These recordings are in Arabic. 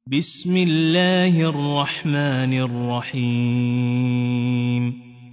بسم الله الرحمن الرحيم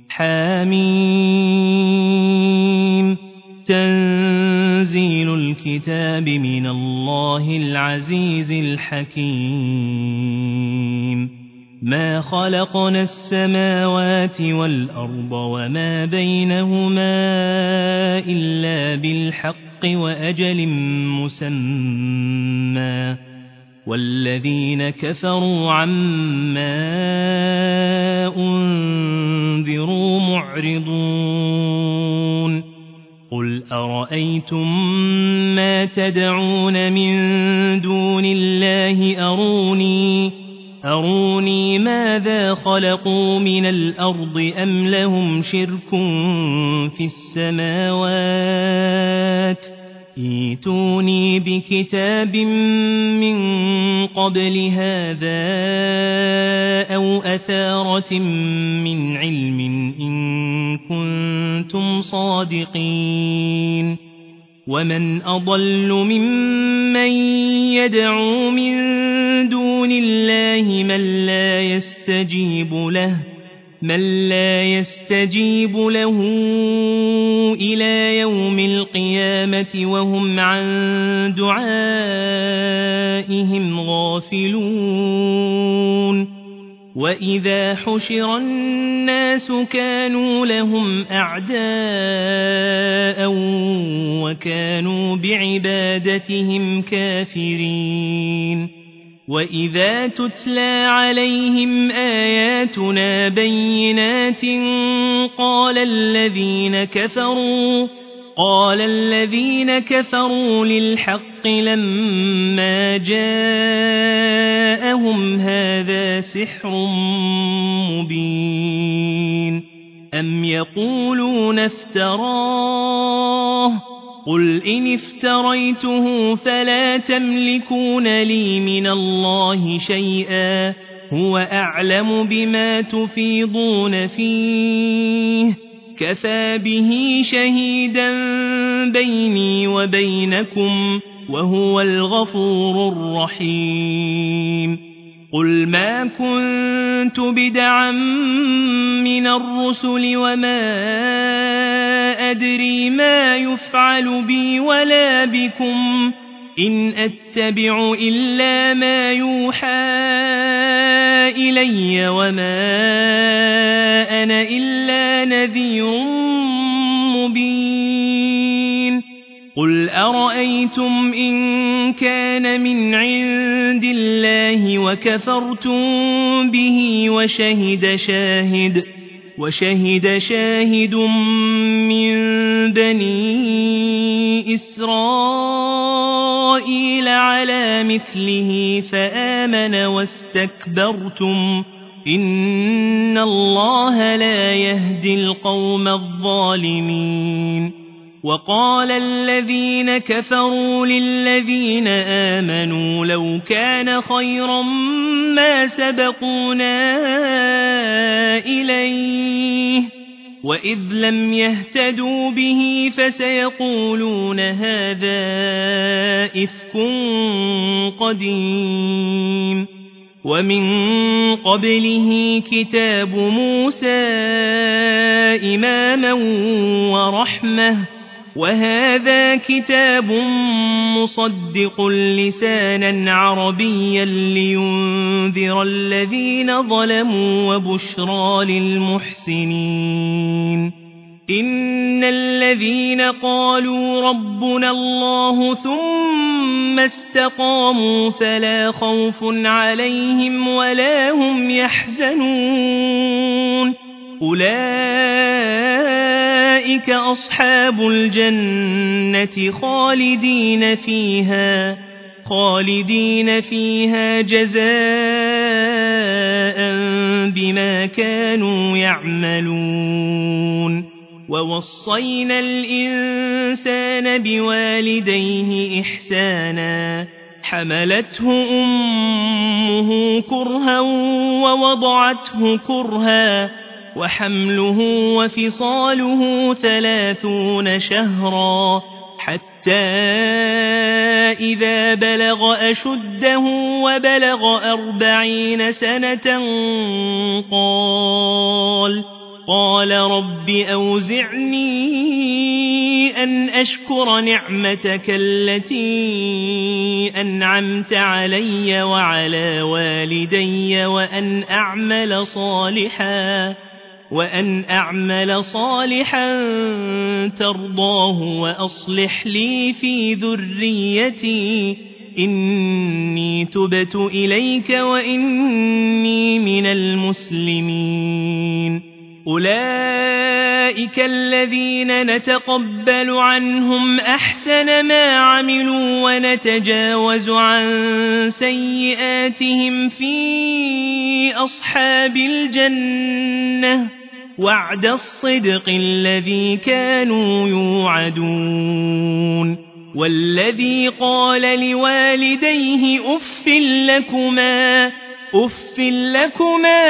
حميم تنزيل الكتاب من الله العزيز الحكيم ما خلقنا السماوات والأرض وما بينهما إلا بالحق وأجل مسمى والذين كفروا عما أنذروا معرضون قل أرأيتم ما تدعون من دون الله أروني ماذا خلقوا من الأرض أم لهم شرك في السماوات ائتوني بكتاب من قبل هذا أو أثارة من علم إن كنتم صادقين ومن أضل ممن يدعو من دون الله من لا يستجيب له إلى يوم القيامة وهم عن دعائهم غافلون وإذا حشر الناس كانوا لهم أعداء وكانوا بعبادتهم كافرين وإذا تتلى عليهم آياتنا بينات قال الذين كفروا للحق لما جاءهم هذا سحر مبين أم يقولون افتراه قل إن افتريته فلا تملكون لي من الله شيئا هو أعلم بما تفيضون فيه كفى به شهيدا بيني وبينكم وهو الغفور الرحيم قل ما كنت بدعا من الرسل وما أدري ما يفعل بي ولا بكم إن أتبع إلا ما يوحى إلي وما أنا إلا نذير مبين قل أرأيتم إن كان من عند الله وكفرتم به وشهد شاهد من بني إسرائيل على مثله فآمن واستكبرتم إن الله لا يهدي القوم الظالمين وقال الذين كفروا للذين آمنوا لو كان خيرا ما سبقونا إليه وإذ لم يهتدوا به فسيقولون هذا إفك قديم ومن قبله كتاب موسى إماما ورحمة وهذا كتاب مصدق لسانا عربيا لينذر الذين ظلموا وبشرى للمحسنين إن الذين قالوا ربنا الله ثم استقاموا فلا خوف عليهم ولا هم يحزنون أولئك أصحاب الجنة خالدين فيها جزاء بما كانوا يعملون ووصينا الإنسان بوالديه إحسانا حملته أمه كرها ووضعته كرها وحمله وفصاله 30 شهرا حتى إذا بلغ أشده وبلغ 40 سنة قال رب أوزعني أن أشكر نعمتك التي أنعمت علي وعلى والدي وأن أعمل صالحا ترضاه وأصلح لي في ذريتي إني تبت إليك وإني من المسلمين. أولئك الذين نتقبل عنهم أحسن ما عملوا ونتجاوز عن سيئاتهم في أصحاب الجنة وعد الصدق الذي كانوا يوعدون. والذي قال لوالديه أف لكما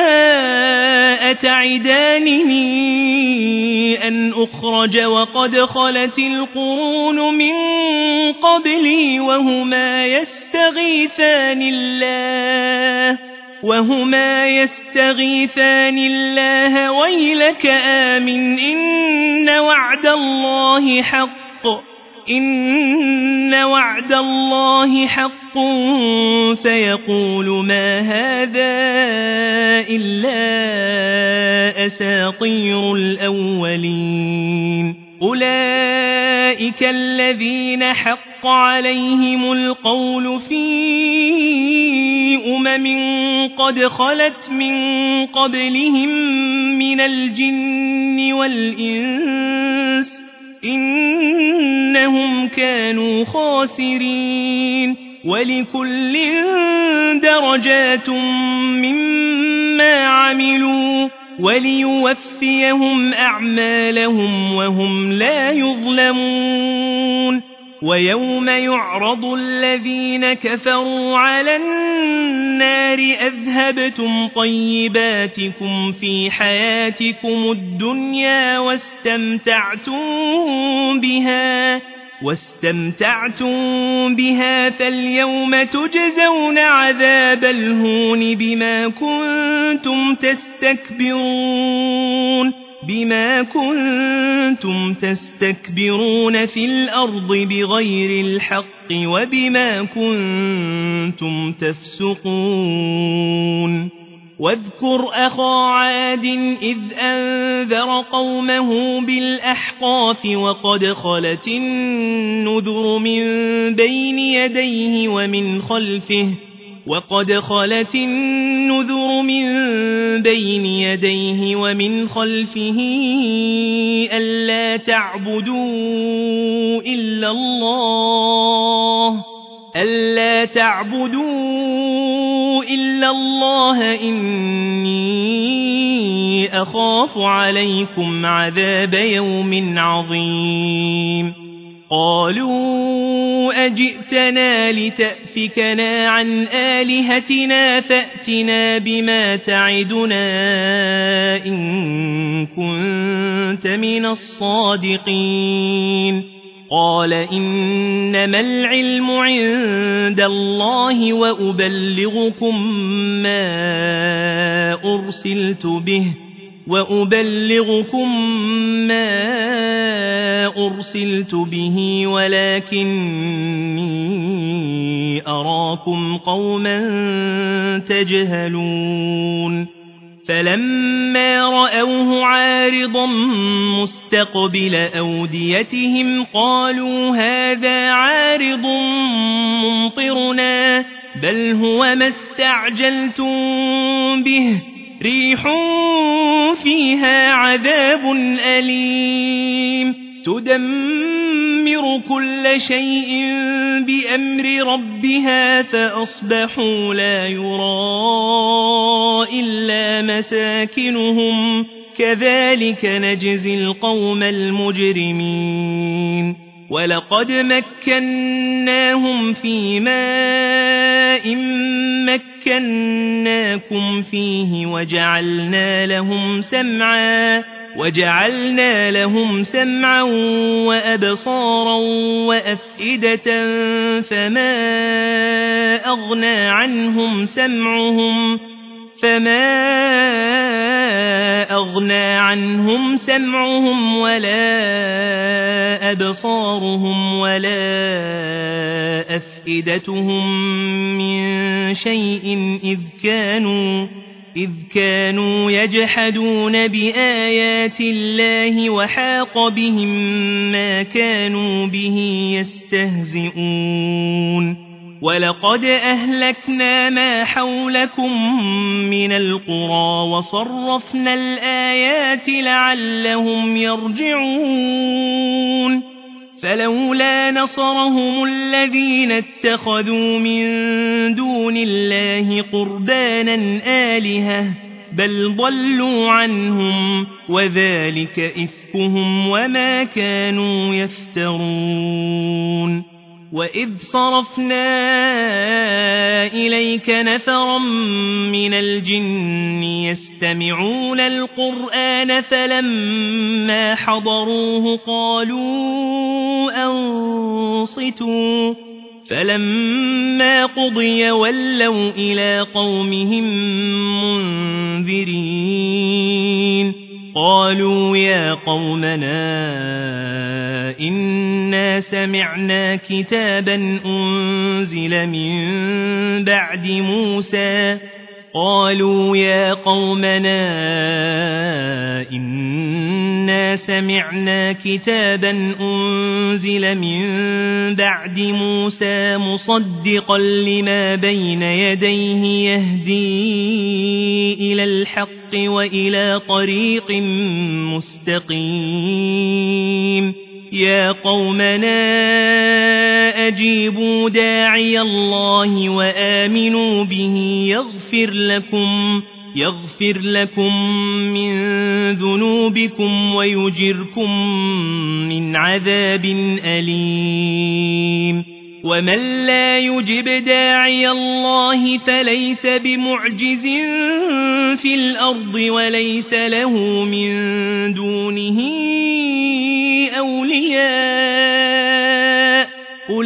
أتعدانني أن أخرج وقد خلت القرون من قبلي وهما يستغيثان الله ويلك آمن إن وعد الله حق فيقول ما هذا إلا أساطير الأولين. أولئك الذين حق عليهم القول في قد خلت من قبلهم من الجن والإنس إنهم كانوا خاسرين. ولكل درجات مما عملوا وليوفيهم أعمالهم وهم لا يظلمون. ويوم يعرض الذين كفروا على النار أذهبتم طيباتكم في حياتكم الدنيا واستمتعتم بها فاليوم تجزون عذاب الهون بما كنتم تستكبرون في الأرض بغير الحق وبما كنتم تفسقون. واذكر أخا عاد إذ أنذر قومه بالأحقاف وقد خلت النذر من بين يديه ومن خلفه ألا تعبدوا إلا الله إني أخاف عليكم عذاب يوم عظيم. قالوا أجئتنا لتأفكنا عن آلهتنا فأتنا بما تعدنا إن كنت من الصادقين. قال إنما العلم عند الله وأبلغكم ما أرسلت به ولكني أراكم قوما تجهلون. فلما رأوه عارضا مستقبل أوديتهم قالوا هذا عارض ممطرنا بل هو ما استعجلتم به ريح فيها عذاب أليم تدمر كل شيء بأمر ربها فأصبحوا لا يرى إلا مساكنهم كذلك نجزي القوم المجرمين. ولقد مكناهم في ماء مكناكم فيه وجعلنا لهم وجعلنا لهم سمعا وأبصارا وأفئدة فما أغنى عنهم سمعهم ولا أبصارهم ولا أفئدتهم من شيء إذ كانوا يجحدون بآيات الله وحاق بهم ما كانوا به يستهزئون ولقد أهلكنا ما حولكم من القرى وصرفنا الآيات لعلهم يرجعون فلولا نصرهم الذين اتخذوا من دون الله قربانا آلهة بل ضلوا عنهم وذلك إفكهم وما كانوا يفترون وإذ صرفنا إليك نفرا من الجن يستمعون القرآن فلما حضروه قالوا أنصتوا فلما قضي ولوا إلى قومهم منذرين قالوا يا قومنا إنا سمعنا كتابا أنزل من بعد موسى مصدقا لما بين يديه يهدي إلى الحق وإلى طريق مستقيم يا قومنا أجيبوا داعي الله وآمنوا به يغفر لكم من ذنوبكم ويجركم من عذاب أليم ومن لا يجب داعي الله فليس بمعجز في الأرض وليس له من دونه أولياء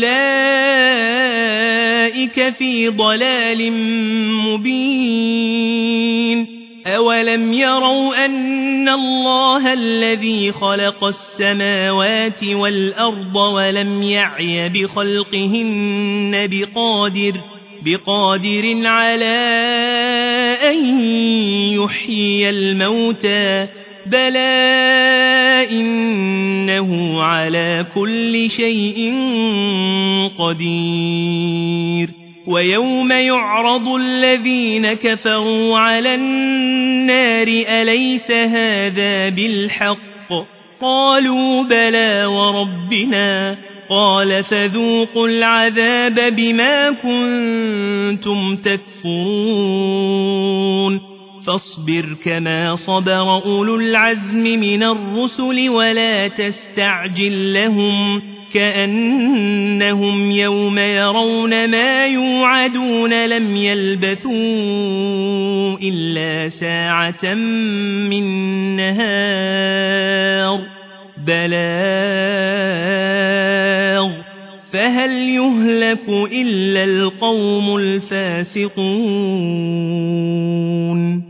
أولئك في ضلال مبين أولم يروا أن الله الذي خلق السماوات والأرض ولم يعي بخلقهن بقادر على أن يحيي الموتى بلى إنه على كل شيء قدير ويوم يعرض الذين كفروا على النار أليس هذا بالحق قالوا بلى وربنا قال فذوقوا العذاب بما كنتم تكفرون فاصبر كما صبر أولو العزم من الرسل ولا تستعجل لهم كأنهم يوم يرون ما يوعدون لم يلبثوا إلا ساعة من نهار بلاغ فهل يهلك إلا القوم الفاسقون